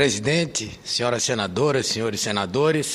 presidente, senhoras senadoras, senhores senadores,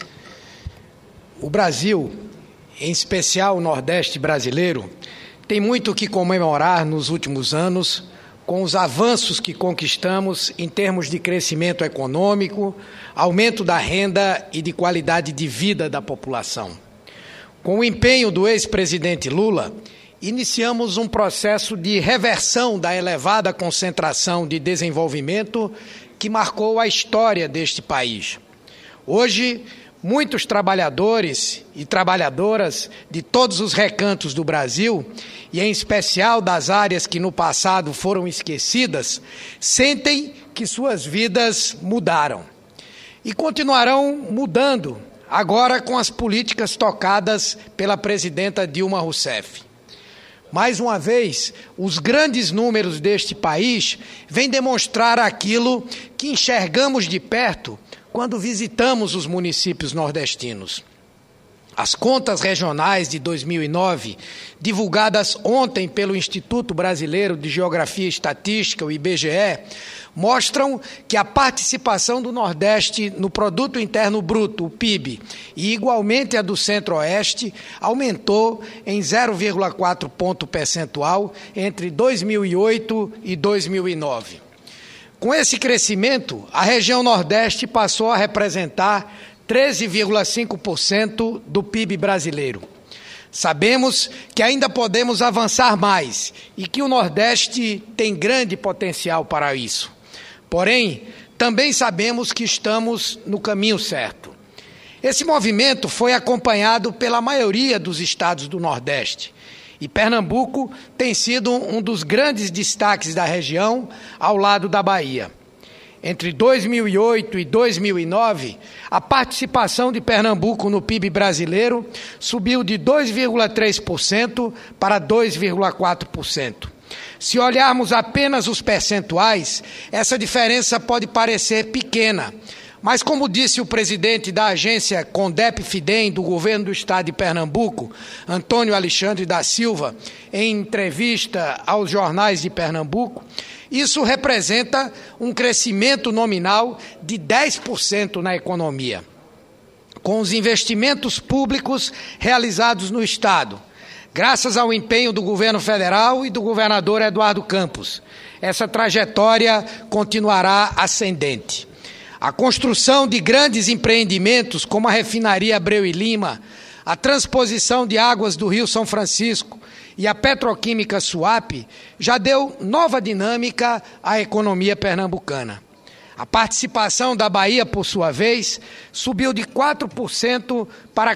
o Brasil, em especial o Nordeste brasileiro, tem muito o que comemorar nos últimos anos com os avanços que conquistamos em termos de crescimento econômico, aumento da renda e de qualidade de vida da população. Com o empenho do ex-presidente Lula, iniciamos um processo de reversão da elevada concentração de desenvolvimento que marcou a história deste país. Hoje, muitos trabalhadores e trabalhadoras de todos os recantos do Brasil, e em especial das áreas que no passado foram esquecidas, sentem que suas vidas mudaram. E continuarão mudando, agora com as políticas tocadas pela presidenta Dilma Rousseff. Mais uma vez, os grandes números deste país vêm demonstrar aquilo que enxergamos de perto quando visitamos os municípios nordestinos. As contas regionais de 2009, divulgadas ontem pelo Instituto Brasileiro de Geografia e Estatística, o IBGE, mostram que a participação do Nordeste no Produto Interno Bruto, o PIB, e igualmente a do Centro-Oeste, aumentou em 0,4 ponto percentual entre 2008 e 2009. Com esse crescimento, a região Nordeste passou a representar 13,5% do PIB brasileiro. Sabemos que ainda podemos avançar mais e que o Nordeste tem grande potencial para isso. Porém, também sabemos que estamos no caminho certo. Esse movimento foi acompanhado pela maioria dos estados do Nordeste. E Pernambuco tem sido um dos grandes destaques da região, ao lado da Bahia. Entre 2008 e 2009, a participação de Pernambuco no PIB brasileiro subiu de 2,3% para 2,4%. Se olharmos apenas os percentuais, essa diferença pode parecer pequena, mas como disse o presidente da agência CONDEP-FIDEM do governo do estado de Pernambuco, Antônio Alexandre da Silva, em entrevista aos jornais de Pernambuco, isso representa um crescimento nominal de 10% na economia. Com os investimentos públicos realizados no estado, graças ao empenho do governo federal e do governador Eduardo Campos, essa trajetória continuará ascendente. A construção de grandes empreendimentos como a refinaria Abreu e Lima, a transposição de águas do Rio São Francisco e a petroquímica Suape já deu nova dinâmica à economia pernambucana. A participação da Bahia, por sua vez, subiu de 4% para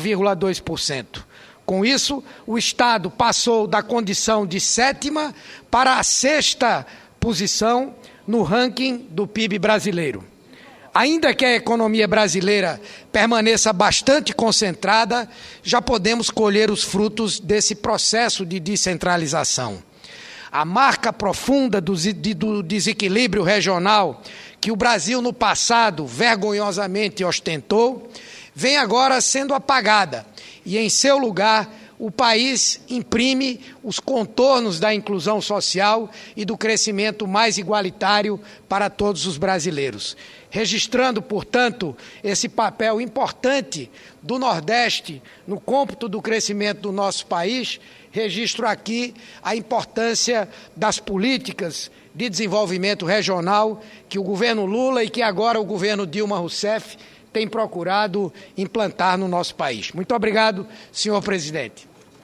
4,2%. Com isso, o estado passou da condição de 7ª para a 6ª posição no ranking do PIB brasileiro. Ainda que a economia brasileira permaneça bastante concentrada, já podemos colher os frutos desse processo de descentralização. A marca profunda do desequilíbrio regional que o Brasil no passado vergonhosamente ostentou, vem agora sendo apagada e, em seu lugar, o país imprime os contornos da inclusão social e do crescimento mais igualitário para todos os brasileiros. Registrando, portanto, esse papel importante do Nordeste no cômputo do crescimento do nosso país, registro aqui a importância das políticas de desenvolvimento regional que o governo Lula e que agora o governo Dilma Rousseff tem procurado implantar no nosso país. Muito obrigado, senhor presidente.